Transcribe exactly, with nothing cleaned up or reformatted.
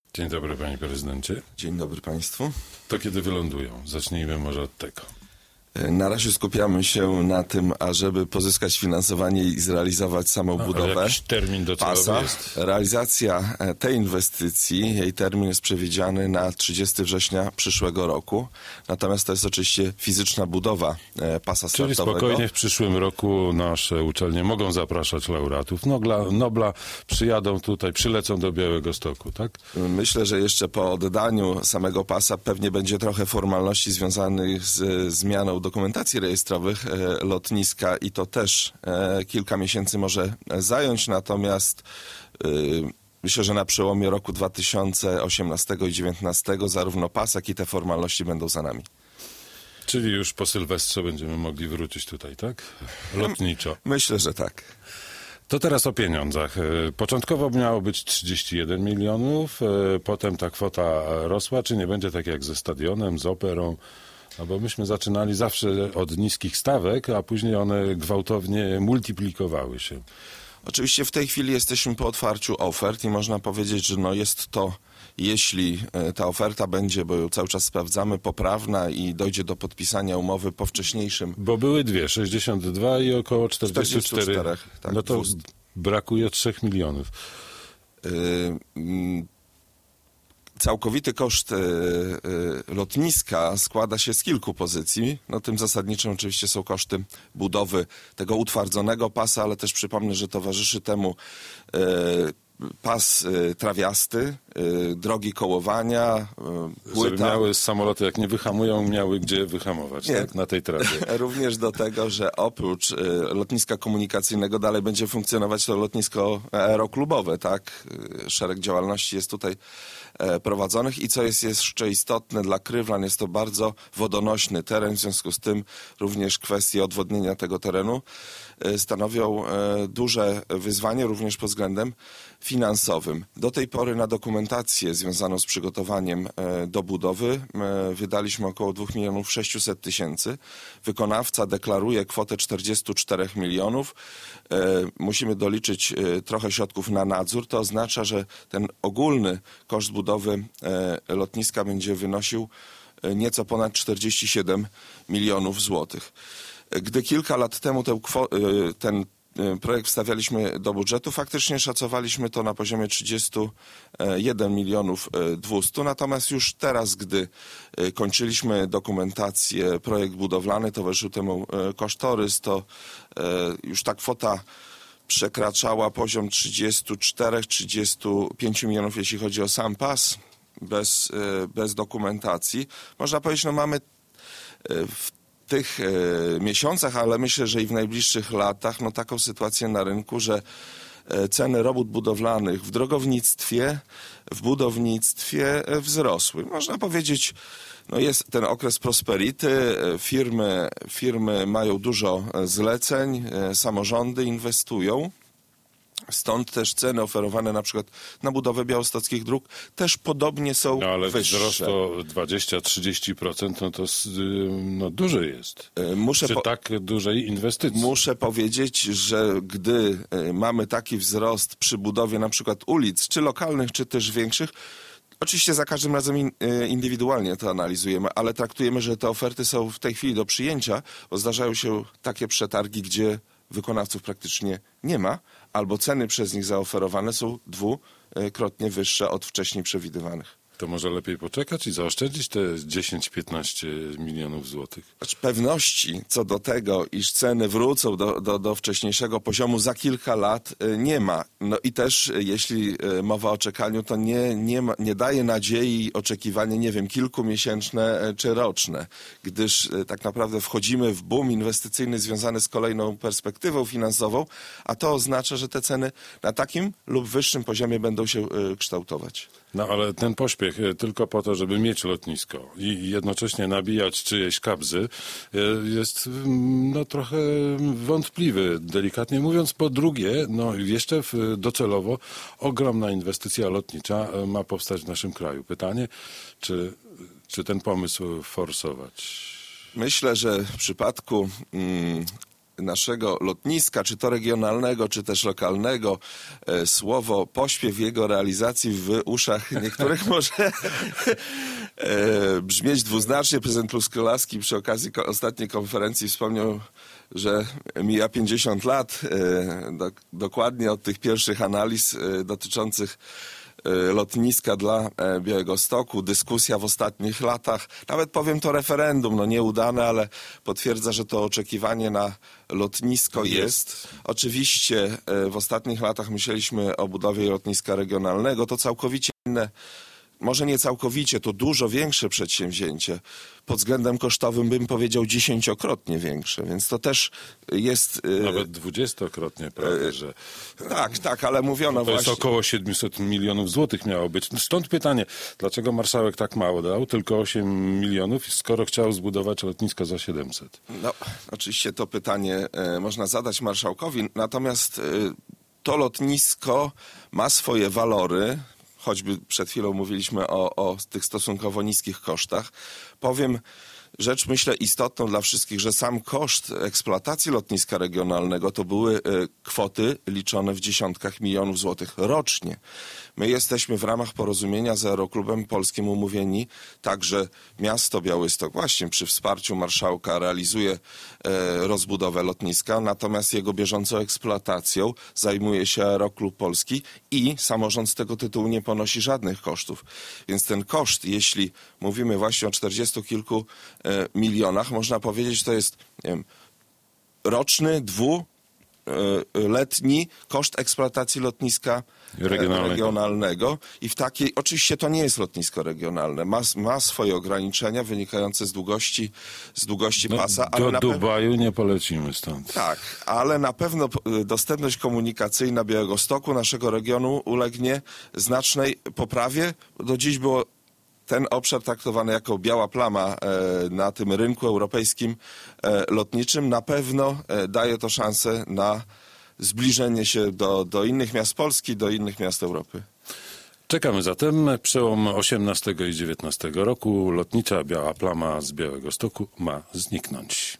Dzień dobry, panie prezydencie. Dzień dobry państwu. To kiedy wylądują? Zacznijmy może od tego. Na razie skupiamy się na tym, ażeby pozyskać finansowanie i zrealizować samą No, budowę jakiś termin docelowy pasa. jest? Realizacja tej inwestycji, jej termin jest przewidziany na trzydziestego września przyszłego roku. Natomiast to jest oczywiście fizyczna budowa pasa Czyli startowego. spokojnie w przyszłym roku nasze uczelnie mogą zapraszać laureatów Nobla, Nobla, przyjadą tutaj, przylecą do Białegostoku, tak? Myślę, że jeszcze po oddaniu samego pasa pewnie będzie trochę formalności związanych z zmianą dokumentacji rejestrowych e, lotniska i to też e, kilka miesięcy może zająć, natomiast e, myślę, że na przełomie roku dwa tysiące osiemnastego i dwa tysiące dziewiętnastego zarówno pas, jak i te formalności będą za nami. Czyli już po Sylwestrze będziemy mogli wrócić tutaj, tak? Lotniczo. Myślę, że tak. To teraz o pieniądzach. Początkowo miało być trzydzieści jeden milionów, potem ta kwota rosła. Czy nie będzie tak jak ze stadionem, z operą? No bo myśmy zaczynali zawsze od niskich stawek, a później one gwałtownie multiplikowały się. Oczywiście w tej chwili jesteśmy po otwarciu ofert i można powiedzieć, że no jest to, jeśli ta oferta będzie, bo ją cały czas sprawdzamy, poprawna i dojdzie do podpisania umowy po wcześniejszym. Bo były dwie, sześćdziesiąt dwa i około czterdzieści cztery. czterdzieści cztery, tak, no to dwieście. brakuje trzech milionów. Yy, yy, Całkowity koszt y, y, lotniska składa się z kilku pozycji. No, tym zasadniczym oczywiście są koszty budowy tego utwardzonego pasa, ale też przypomnę, że towarzyszy temu y, pas y, trawiasty, y, drogi kołowania, y, płyta. Żeby miały samoloty, jak nie wyhamują, miały gdzie wyhamować, Nie. tak? Na tej trasie. Również do tego, że oprócz y, lotniska komunikacyjnego dalej będzie funkcjonować to lotnisko aeroklubowe, tak? Y, szereg działalności jest tutaj prowadzonych i co jest jeszcze istotne dla Krywlan, jest to bardzo wodonośny teren, w związku z tym również kwestie odwodnienia tego terenu stanowią duże wyzwanie również pod względem finansowym. Do tej pory na dokumentację związaną z przygotowaniem do budowy wydaliśmy około dwa miliony sześćset tysięcy. Wykonawca deklaruje kwotę czterdzieści cztery milionów. Musimy doliczyć trochę środków na nadzór. To oznacza, że ten ogólny koszt budowy lotniska będzie wynosił nieco ponad czterdzieści siedem milionów złotych. Gdy kilka lat temu ten, ten projekt wstawialiśmy do budżetu, faktycznie szacowaliśmy to na poziomie trzydzieści jeden milionów dwieście, natomiast już teraz, gdy kończyliśmy dokumentację, projekt budowlany, towarzyszył temu kosztorys, to już ta kwota przekraczała poziom trzydzieści cztery trzydzieści pięć milionów, jeśli chodzi o sam pas, bez, bez dokumentacji. Można powiedzieć, no mamy w tych e, miesiącach, ale myślę, że i w najbliższych latach, no taką sytuację na rynku, że e, ceny robót budowlanych w drogownictwie, w budownictwie e, wzrosły. Można powiedzieć, no jest ten okres prosperity, e, firmy, firmy mają dużo zleceń, e, samorządy inwestują. Stąd też ceny oferowane na przykład na budowę białostockich dróg też podobnie są no, ale wyższe. wzrost o dwadzieścia do trzydziestu procent, no to no, duży jest. Muszę Przy po... tak dużej inwestycji. Muszę powiedzieć, że gdy mamy taki wzrost przy budowie na przykład ulic, czy lokalnych, czy też większych, oczywiście za każdym razem in, indywidualnie to analizujemy, ale traktujemy, że te oferty są w tej chwili do przyjęcia, bo zdarzają się takie przetargi, gdzie wykonawców praktycznie nie ma, albo ceny przez nich zaoferowane są dwukrotnie wyższe od wcześniej przewidywanych. To może lepiej poczekać i zaoszczędzić te dziesięć do piętnastu milionów złotych. Znaczy pewności co do tego, iż ceny wrócą do, do, do wcześniejszego poziomu za kilka lat nie ma. No i też jeśli mowa o czekaniu, to nie, nie, ma, nie daje nadziei oczekiwanie, nie wiem, kilkumiesięczne czy roczne, gdyż tak naprawdę wchodzimy w boom inwestycyjny związany z kolejną perspektywą finansową, a to oznacza, że te ceny na takim lub wyższym poziomie będą się kształtować. No ale ten pośpiech tylko po to, żeby mieć lotnisko i jednocześnie nabijać czyjeś kabzy jest no trochę wątpliwy, delikatnie mówiąc. Po drugie, no jeszcze docelowo ogromna inwestycja lotnicza ma powstać w naszym kraju. Pytanie, czy, czy ten pomysł forsować? Myślę, że w przypadku mm, naszego lotniska, czy to regionalnego, czy też lokalnego, e, słowo pośpiew jego realizacji w uszach niektórych może e, brzmieć dwuznacznie. Prezydent Truskolaski przy okazji ko- ostatniej konferencji wspomniał, że mija pięćdziesiąt lat e, do, dokładnie od tych pierwszych analiz e, dotyczących lotniska dla Białegostoku, dyskusja w ostatnich latach, nawet powiem to referendum, no nieudane, ale potwierdza, że to oczekiwanie na lotnisko jest. jest. Oczywiście w ostatnich latach myśleliśmy o budowie lotniska regionalnego, to całkowicie inne, może nie całkowicie, to dużo większe przedsięwzięcie. Pod względem kosztowym bym powiedział dziesięciokrotnie większe, więc to też jest... Nawet dwudziestokrotnie, prawda, że... Tak, tak, ale mówiono to właśnie... To jest około siedemset milionów złotych miało być. Stąd pytanie, dlaczego marszałek tak mało dał, tylko osiem milionów, skoro chciał zbudować lotnisko za siedemset? No, oczywiście to pytanie e, można zadać marszałkowi, natomiast e, to lotnisko ma swoje walory, choćby przed chwilą mówiliśmy o, o tych stosunkowo niskich kosztach. Powiem rzecz, myślę, istotną dla wszystkich, że sam koszt eksploatacji lotniska regionalnego to były y, kwoty liczone w dziesiątkach milionów złotych rocznie. My jesteśmy w ramach porozumienia z Aeroklubem Polskim umówieni, także miasto Białystok właśnie przy wsparciu marszałka realizuje e, rozbudowę lotniska, natomiast jego bieżącą eksploatacją zajmuje się Aeroklub Polski i samorząd z tego tytułu nie ponosi żadnych kosztów. Więc ten koszt, jeśli mówimy właśnie o czterdziestu kilku e, milionach, można powiedzieć, to jest nie wiem, roczny, dwu letni koszt eksploatacji lotniska regionalnego. regionalnego i w takiej, oczywiście to nie jest lotnisko regionalne, ma, ma swoje ograniczenia wynikające z długości, z długości no, pasa. Do ale na Dubaju pe... nie polecimy stąd. Tak, ale na pewno dostępność komunikacyjna Białegostoku, naszego regionu, ulegnie znacznej poprawie. Do dziś było ten obszar traktowany jako biała plama e, na tym rynku europejskim e, lotniczym. Na pewno e, daje to szansę na zbliżenie się do, do innych miast Polski, do innych miast Europy. Czekamy zatem. Przełom osiemnastego i dziewiętnastego roku lotnicza biała plama z Białegostoku ma zniknąć.